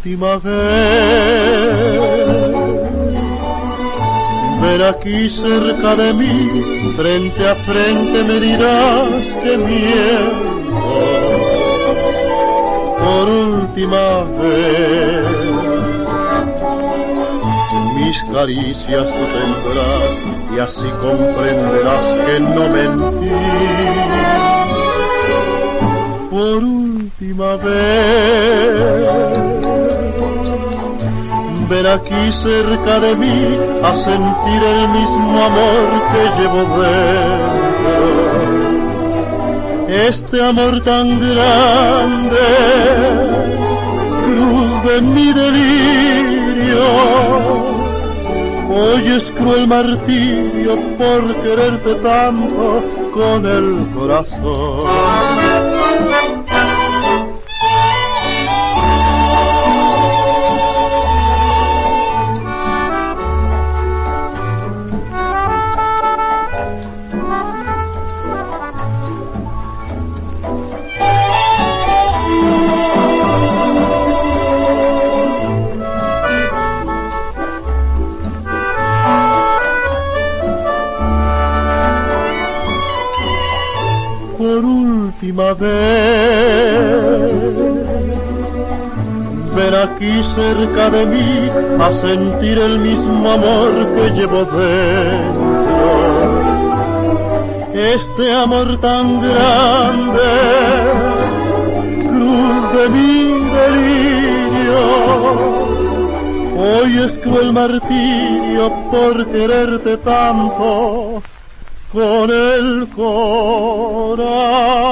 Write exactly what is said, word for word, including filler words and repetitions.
última vez. Ven aquí cerca de mí, frente a frente me dirás que miento. Por última vez, mis caricias tú tendrás y así comprenderás que no mentí. Por última vez, ven aquí cerca de mí a sentir el mismo amor que llevo dentro. Este amor tan grande, cruz de mi delirio, hoy es cruel martirio por quererte tanto con el corazón. Por última vez, ven aquí cerca de mí a sentir el mismo amor que llevo dentro. Este amor tan grande, cruz de mi delirio, hoy es cruel martirio por quererte tanto con el corazón.